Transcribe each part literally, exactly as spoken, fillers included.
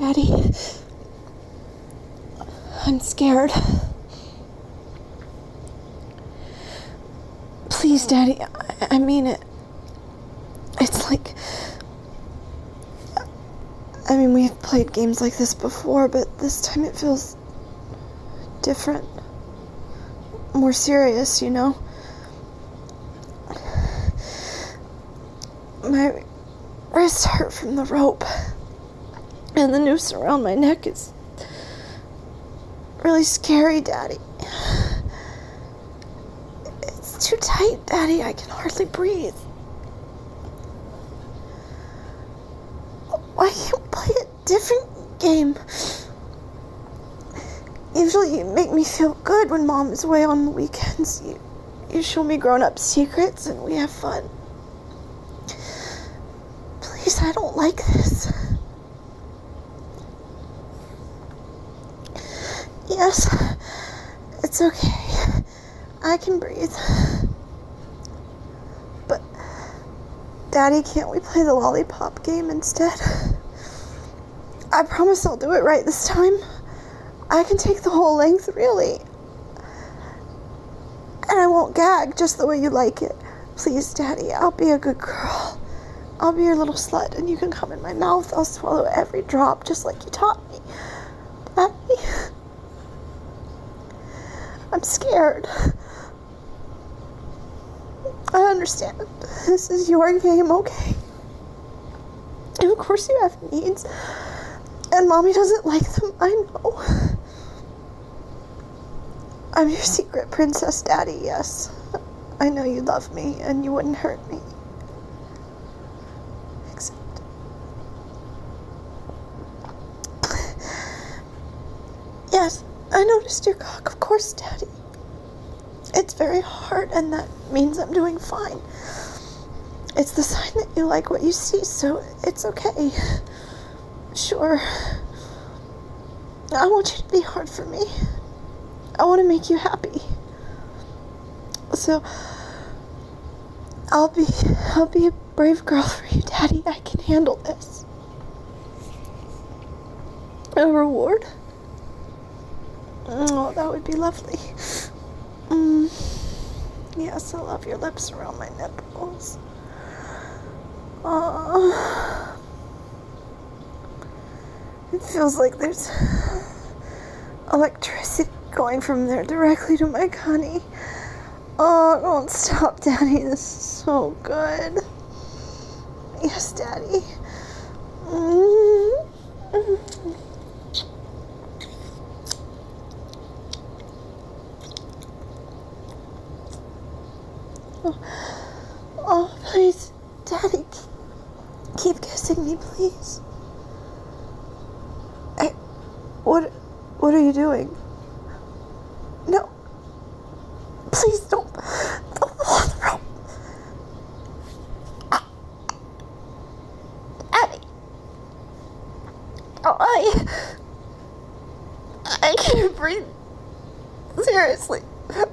Daddy. I'm scared. Please, Daddy, I, I mean it. It's like... I mean, we've played games like this before, but this time it feels different. More serious, you know? My wrist hurt from the rope, and the noose around my neck is really scary, Daddy. It's too tight, Daddy. I can hardly breathe. Why can't we play a different game? Usually you make me feel good when Mom is away on the weekends. You, you show me grown-up secrets and we have fun. Please, I don't like this. Yes, it's okay. I can breathe. But, Daddy, can't we play the lollipop game instead? I promise I'll do it right this time. I can take the whole length, really. And I won't gag just the way you like it. Please, Daddy, I'll be a good girl. I'll be your little slut, and you can come in my mouth. I'll swallow every drop, just like you taught me. Daddy, I'm scared. I understand. This is your game, okay? And of course you have needs. And Mommy doesn't like them, I know. I'm your secret princess, Daddy, yes. I know you love me, and you wouldn't hurt me. Except... Yes, I noticed your cock, of course, Daddy. It's very hard, and that means I'm doing fine. It's the sign that you like what you see, so it's okay. Sure. I want you to be hard for me. I want to make you happy. So, I'll be, I'll be a brave girl for you, Daddy. I can handle this. A reward? Oh, that would be lovely. Mm. Yes, I love your lips around my nipples. Oh. It feels like there's electricity going from there directly to my cunny. Oh, don't stop, Daddy. This is so good. Yes, Daddy. Mm-hmm. Oh. Oh, please, Daddy, keep kissing me, please. Hey, what, what are you doing? No. Please don't, don't pull on the rope. Daddy. Oh, I, I can't breathe. Seriously.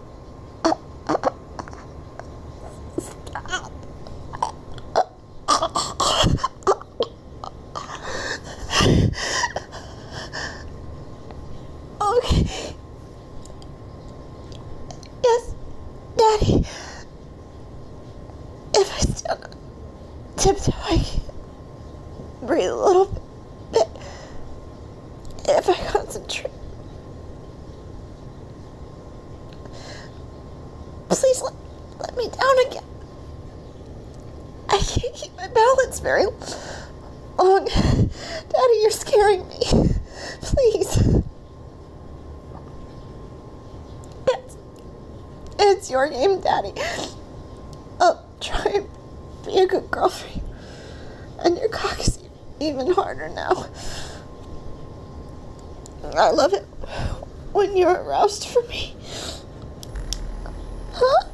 Okay. Yes, Daddy. If I stand on tiptoe, I can breathe a little bit. If I concentrate. Please let, let me down again. I can't keep my balance very long. Daddy, you're scaring me. Please. It's, it's your game, Daddy. I'll try and be a good girl for you. And your cock is even harder now. I love it when you're aroused for me. Huh?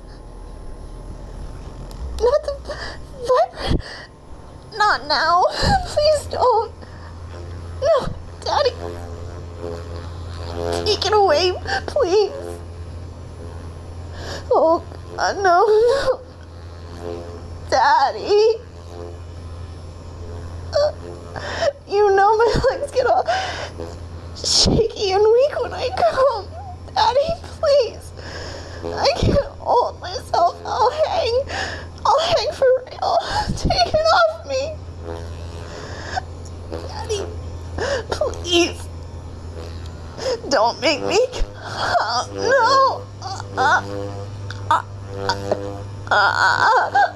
Not the vibrant. Not now. Please don't. No, Daddy. Take it away, please. Oh, God, no, no. Daddy. Uh, you know my legs get all I come. Daddy, please. I can't hold myself. I'll hang. I'll hang for real. Take it off me. Daddy, please. Don't make me come. No. Uh, uh, uh, uh,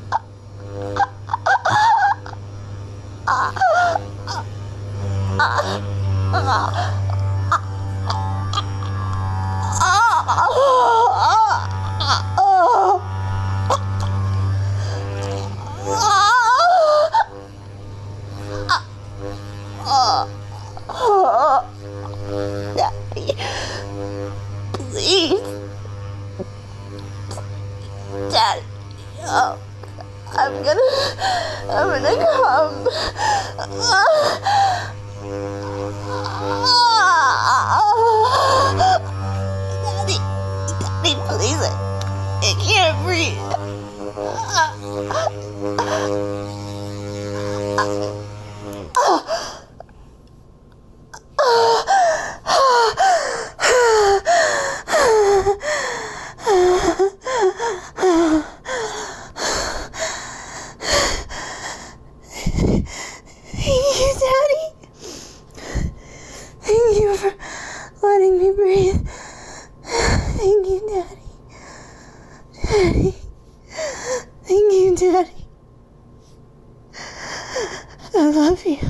Daddy, please. Daddy, oh, I'm gonna, I'm gonna come. Daddy, Daddy, please, I, I can't breathe. Thank you, Daddy. Thank you for letting me breathe. Thank you, Daddy. Daddy. Thank you, Daddy. I love you.